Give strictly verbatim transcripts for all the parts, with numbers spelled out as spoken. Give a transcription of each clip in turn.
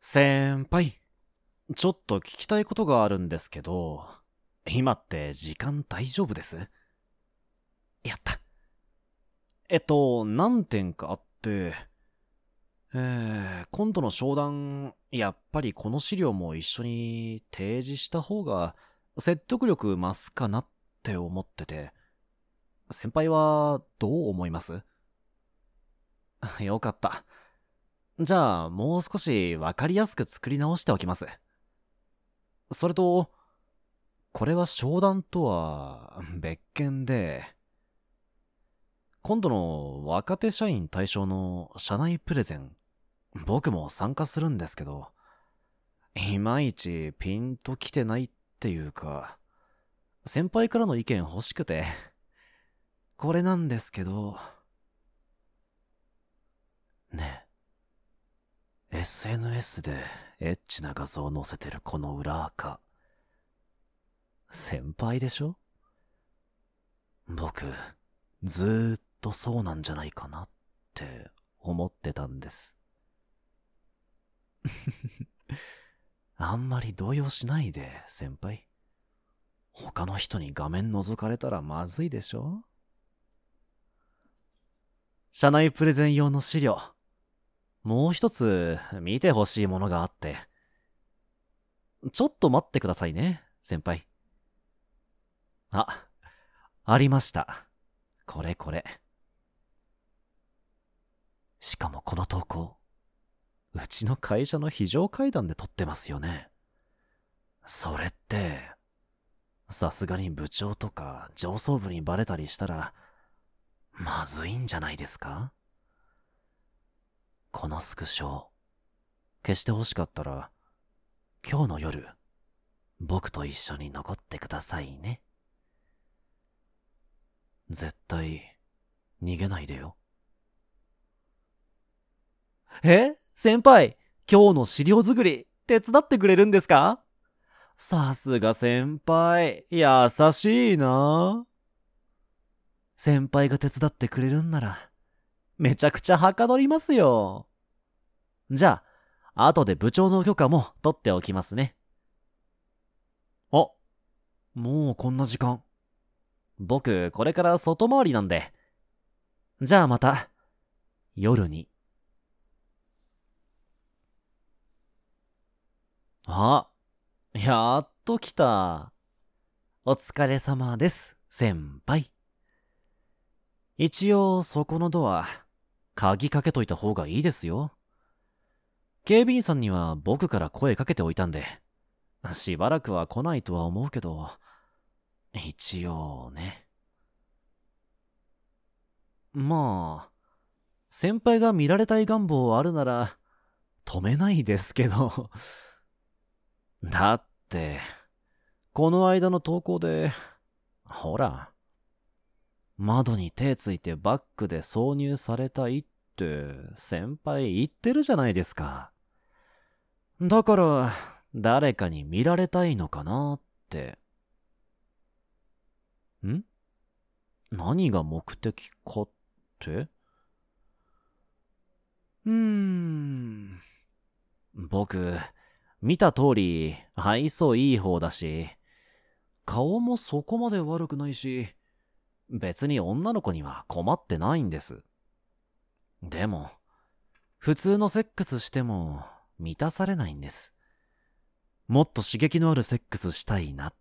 先輩、ちょっと聞きたいことがあるんですけど、今って時間大丈夫です？やった。えっと、何点かあって、えー、今度の商談、やっぱりこの資料も一緒に提示した方が説得力増すかなって思ってて、先輩はどう思います？よかった。じゃあ、もう少しわかりやすく作り直しておきます。それと、これは商談とは別件で、今度の若手社員対象の社内プレゼン、僕も参加するんですけど、いまいちピンときてないっていうか、先輩からの意見欲しくて、これなんですけど、ねえ、エスエヌエス でエッチな画像を載せてるこの裏垢、先輩でしょ？僕、ずーっとそうなんじゃないかなって思ってたんです。あんまり動揺しないで、先輩。他の人に画面覗かれたらまずいでしょ？社内プレゼン用の資料、もう一つ見てほしいものがあって。ちょっと待ってくださいね、先輩。あ、ありました。これこれ。しかもこの投稿、うちの会社の非常階段で撮ってますよね。それって、さすがに部長とか上層部にバレたりしたら、まずいんじゃないですか？このスクショ、消して欲しかったら、今日の夜、僕と一緒に残ってくださいね。絶対、逃げないでよ。え？先輩、今日の資料作り、手伝ってくれるんですか？さすが先輩、優しいな。先輩が手伝ってくれるんなら、めちゃくちゃはかどりますよ。じゃあ、後で部長の許可も取っておきますね。あ、もうこんな時間。僕、これから外回りなんで。じゃあまた、夜に。あ、やっと来た。お疲れ様です、先輩。一応、そこのドア、鍵かけといた方がいいですよ。警備員さんには僕から声かけておいたんで、しばらくは来ないとは思うけど、一応ね。まあ、先輩が見られたい願望あるなら、止めないですけど。だって、この間の投稿で、ほら、窓に手ついてバックで挿入されたいって先輩言ってるじゃないですか。だから、誰かに見られたいのかなって。ん？何が目的かって？うーん。僕、見た通り、愛想いい方だし、顔もそこまで悪くないし、別に女の子には困ってないんです。でも、普通のセックスしても満たされないんです。もっと刺激のあるセックスしたいなって。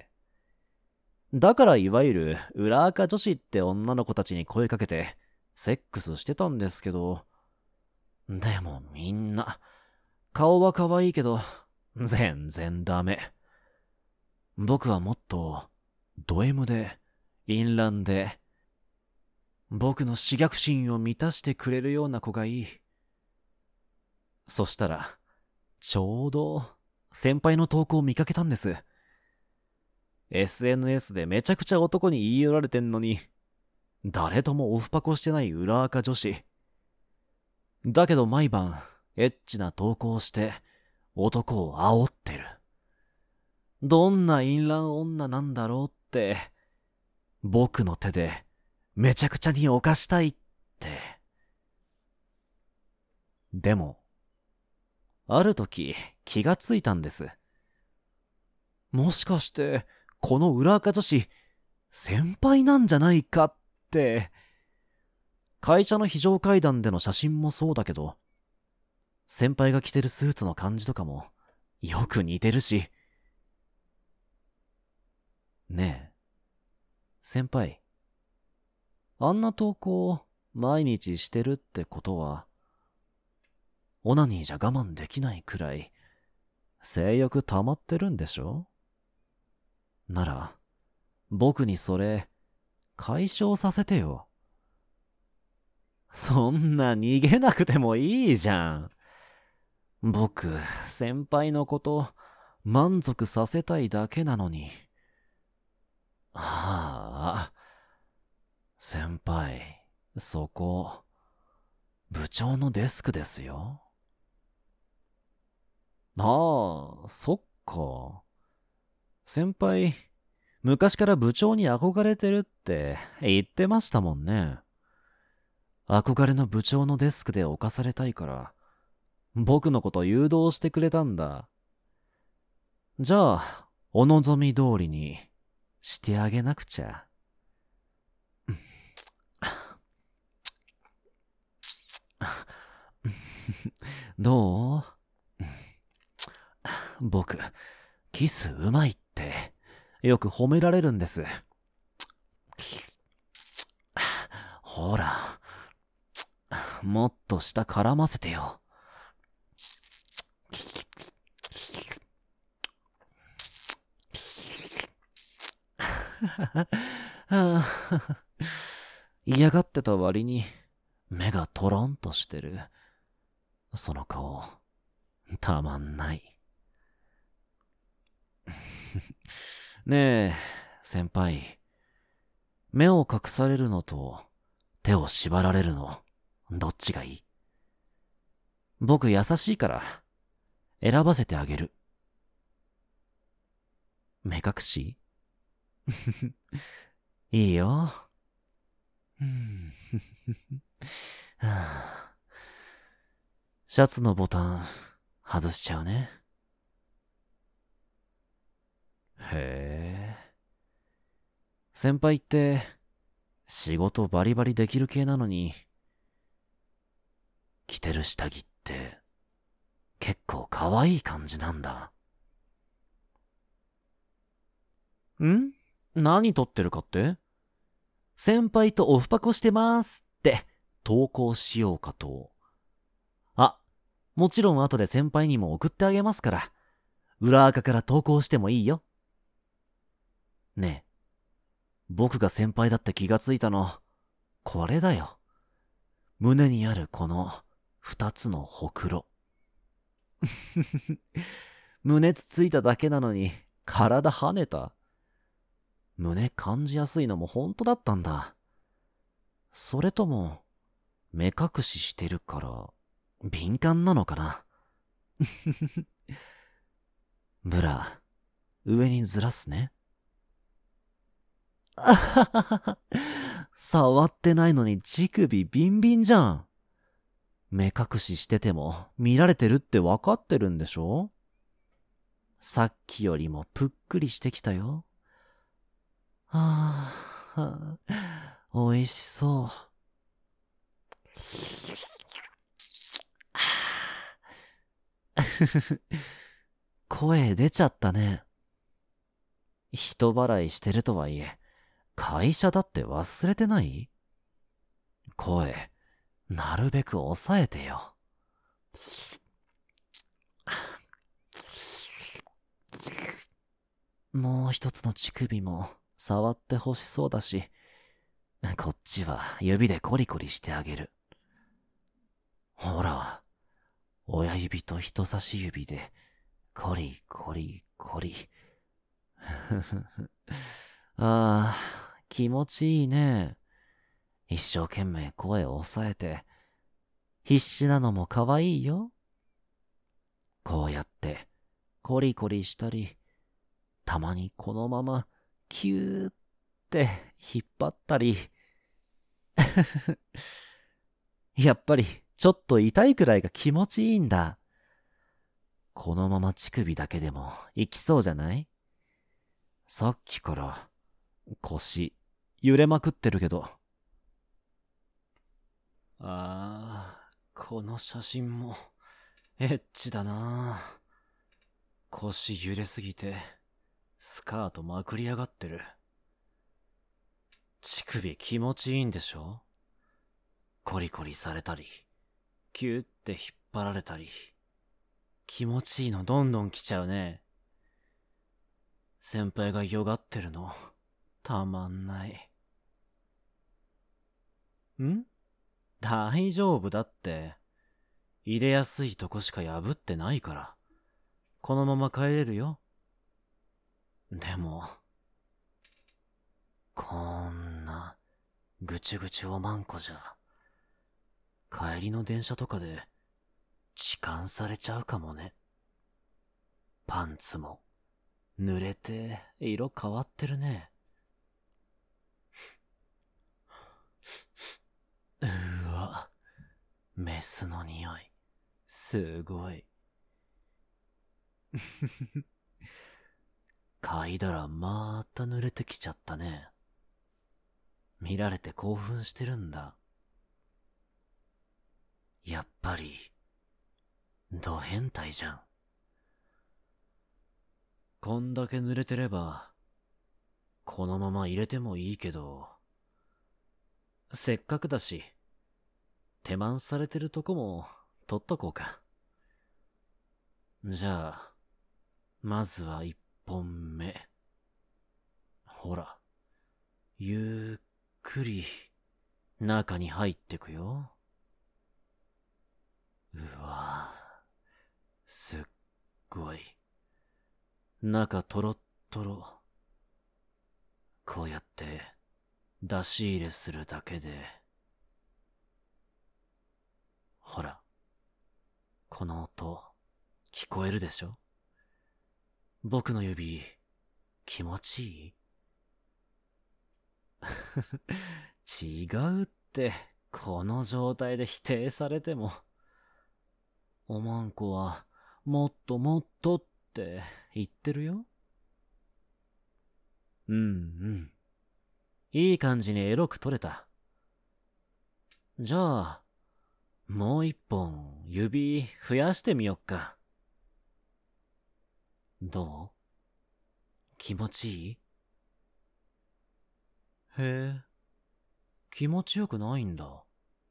だからいわゆる裏垢女子って女の子たちに声かけてセックスしてたんですけど、でもみんな、顔は可愛いけど、全然ダメ。僕はもっと、ド M で、淫乱で、僕の刺激心を満たしてくれるような子がいい。そしたら、ちょうど、先輩の投稿を見かけたんです。エスエヌエス でめちゃくちゃ男に言い寄られてんのに、誰ともオフパコしてない裏垢女子。だけど毎晩、エッチな投稿して、男を煽ってる。どんな淫乱女なんだろうって、僕の手で、めちゃくちゃに犯したいって。でも、 ある時気がついたんです。もしかしてこの裏垢女子先輩なんじゃないかって。会社の非常階段での写真もそうだけど、先輩が着てるスーツの感じとかもよく似てるし。ねえ、先輩、あんな投稿毎日してるってことは、オナニーじゃ我慢できないくらい性欲溜まってるんでしょ？なら、僕にそれ解消させてよ。そんな逃げなくてもいいじゃん。僕、先輩のこと満足させたいだけなのに。はあ、先輩、そこ、部長のデスクですよ。ああ、そっか。先輩、昔から部長に憧れてるって言ってましたもんね。憧れの部長のデスクで侵されたいから、僕のこと誘導してくれたんだ。じゃあ、お望み通りにしてあげなくちゃ。どう？僕、キスうまいってよく褒められるんです。ほら、もっと舌絡ませてよ。嫌がってた割に目がトロンとしてる。その顔、たまんない。ねえ、先輩。目を隠されるのと手を縛られるの、どっちがいい？僕優しいから選ばせてあげる。目隠し？いいよ。シャツのボタン外しちゃうね。へえ。先輩って仕事バリバリできる系なのに、着てる下着って結構可愛い感じなんだ。ん？何撮ってるかって？先輩とオフパコしてますって投稿しようかと。あ、もちろん後で先輩にも送ってあげますから、裏垢から投稿してもいいよ。ねえ、僕が先輩だって気がついたの、これだよ。胸にあるこの二つのほくろ。胸つついただけなのに体跳ねた。胸感じやすいのも本当だったんだ。それとも目隠ししてるから敏感なのかな。ブラ、上にずらすね。あははは。触ってないのに乳首ビンビンじゃん。目隠ししてても見られてるってわかってるんでしょ？さっきよりもぷっくりしてきたよ。はぁ、おいしそう。声出ちゃったね。人払いしてるとはいえ、会社だって忘れてない？声、なるべく抑えてよ。もう一つの乳首も触ってほしそうだし、こっちは指でコリコリしてあげる。ほら、親指と人差し指でコリコリコリ。ああ、気持ちいいね。一生懸命声を抑えて、必死なのも可愛いよ。こうやってコリコリしたり、たまにこのままキューって引っ張ったり。やっぱりちょっと痛いくらいが気持ちいいんだ。 このまま乳首だけでもいきそうじゃない？さっきから腰揺れまくってるけど。ああ、この写真もエッチだな。腰揺れすぎてスカートまくり上がってる。乳首気持ちいいんでしょ？コリコリされたり、キューって引っ張られたり、気持ちいいのどんどん来ちゃうね。先輩がよがってるの、たまんない。ん？大丈夫だって。入れやすいとこしか破ってないから。このまま帰れるよ。でも、こんな、ぐちゅぐちゅおまんこじゃ、帰りの電車とかで、痴漢されちゃうかもね。パンツも、濡れて、色変わってるね。うわ、メスの匂い、すごい。嗅いだらまた濡れてきちゃったね。見られて興奮してるんだ。やっぱり、ド変態じゃん。こんだけ濡れてれば、このまま入れてもいいけど、せっかくだし、手満されてるとこも取っとこうか。じゃあ、まずは一本目。ほら、ゆっくり中に入ってくよ。うわぁ、すっごい。中トロットロ。こうやって出し入れするだけで。ほら、この音聞こえるでしょ？僕の指気持ちいい？違うって、この状態で否定されても。おまんこはもっともっとって言ってるよ。うんうん。いい感じにエロく撮れた。じゃあ、もう一本指増やしてみよっか。どう？気持ちいい？へえ、気持ちよくないんだ。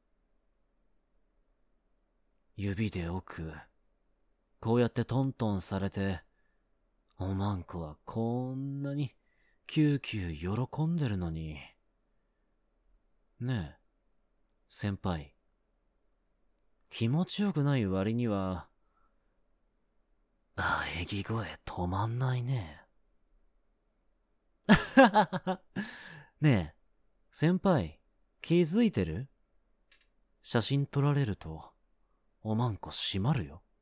指で奥、こうやってトントンされて、おまんこはこんなにキューキュー喜んでるのに。ねえ、先輩。気持ちよくない割には、喘ぎ声止まんないね。ねえ、先輩、気づいてる？写真撮られると、おまんこ閉まるよ。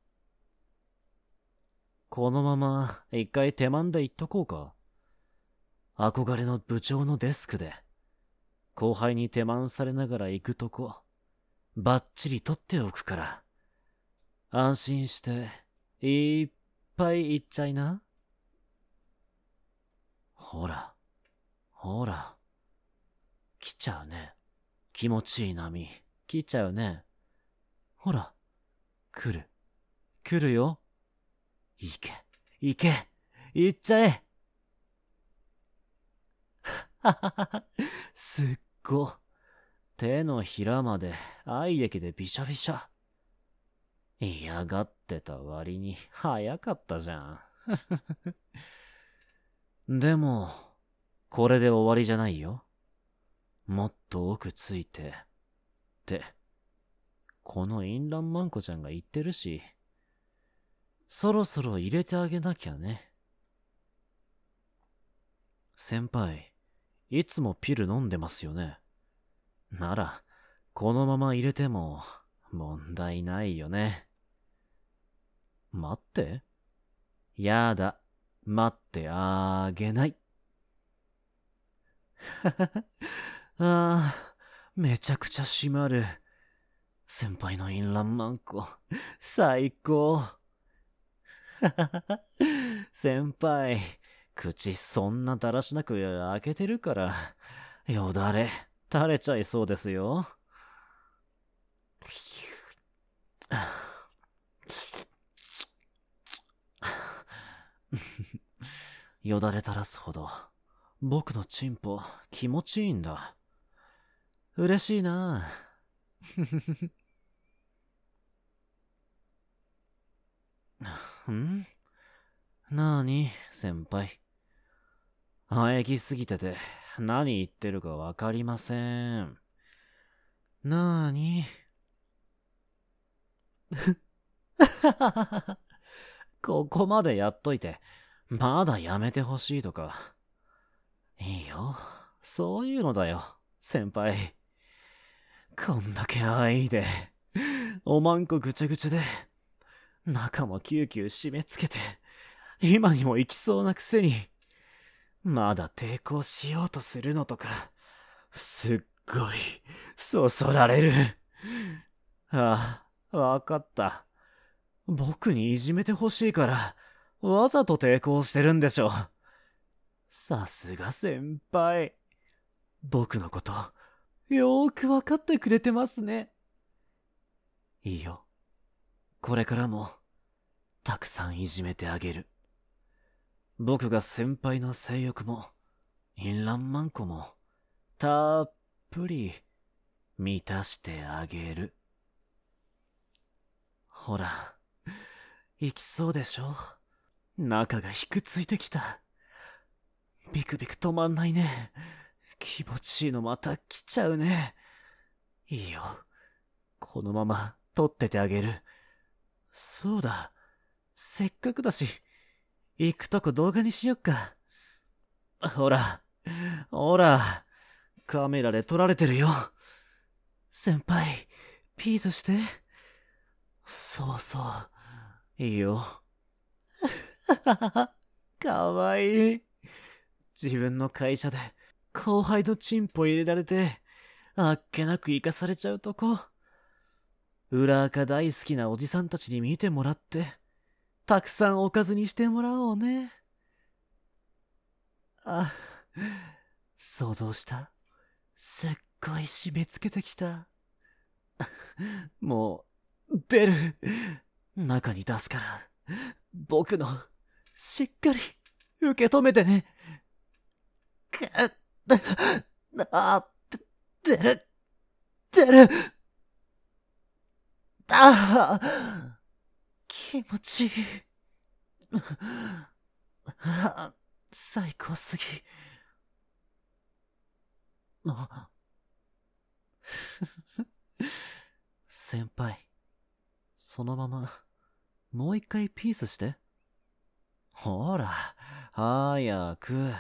このまま一回手満で言っとこうか。憧れの部長のデスクで、後輩に手満されながら行くとこ、バッチリ撮っておくから、安心して、いっぱい行っちゃいな。ほら、ほら、来ちゃうね。気持ちいい波、来ちゃうね。ほら、来る、来るよ。行け、行け、行っちゃえ。はははは、すっご。手のひらまで愛液でびしゃびしゃ。嫌がってた割に早かったじゃん。でも、これで終わりじゃないよ。もっと奥ついて、って、このインランマンコちゃんが言ってるし、そろそろ入れてあげなきゃね。先輩、いつもピル飲んでますよね。なら、このまま入れても問題ないよね。待って。やだ、待ってあげない。ああ、めちゃくちゃ締まる。先輩のインランマンコ、最高。 先輩、口そんなだらしなく開けてるから、よだれ垂れちゃいそうですよ。よだれ垂らすほど、僕のチンポ気持ちいいんだ。嬉しいな。ん？なーに、先輩。喘ぎすぎてて何言ってるかわかりません。なーに。ここまでやっといて、まだやめてほしいとか。いいよ。そういうのだよ、先輩。こんだけ愛で、おまんこぐちゃぐちゃで、中もキューキュー締め付けて、今にも行きそうなくせに、まだ抵抗しようとするのとか、すっごい、そそられる。ああ、わかった。僕にいじめてほしいから、わざと抵抗してるんでしょ。さすが先輩。僕のこと、よーくわかってくれてますね。いいよ。これからも、たくさんいじめてあげる。僕が先輩の性欲も、淫乱マンコも、たっぷり、満たしてあげる。ほら、行きそうでしょ。中がひくついてきた。ビクビク止まんないね。気持ちいいのまた来ちゃうね。いいよ。このまま撮っててあげる。そうだ。せっかくだし、行くとこ動画にしよっか。ほら、ほら、カメラで撮られてるよ。先輩、ピースして。そうそう。いいよ。かわいい。自分の会社で後輩のチンポ入れられて、あっけなく生かされちゃうとこ。裏垢大好きなおじさんたちに見てもらって、たくさんおかずにしてもらおうね。あ、想像した。すっごい締め付けてきた。もう、出る。中に出すから、僕の、しっかり、受け止めてね。くっ、あ、出る、出る。ああ、気持ちいい。あ、最高すぎ。あ、先輩、そのまま、もう一回ピースして。ほら、早く。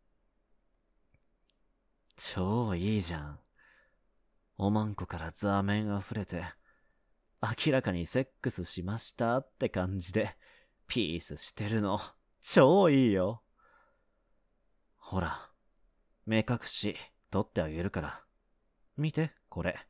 超いいじゃん。おまんこから座面溢れて、明らかにセックスしましたって感じで、ピースしてるの、超いいよ。ほら、目隠し取ってあげるから。見て、これ。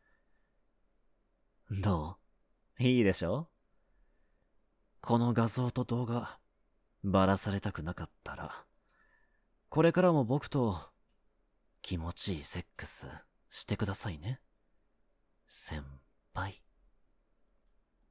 どう？いいでしょ？この画像と動画、バラされたくなかったら、これからも僕と、気持ちいいセックスしてくださいね。先輩。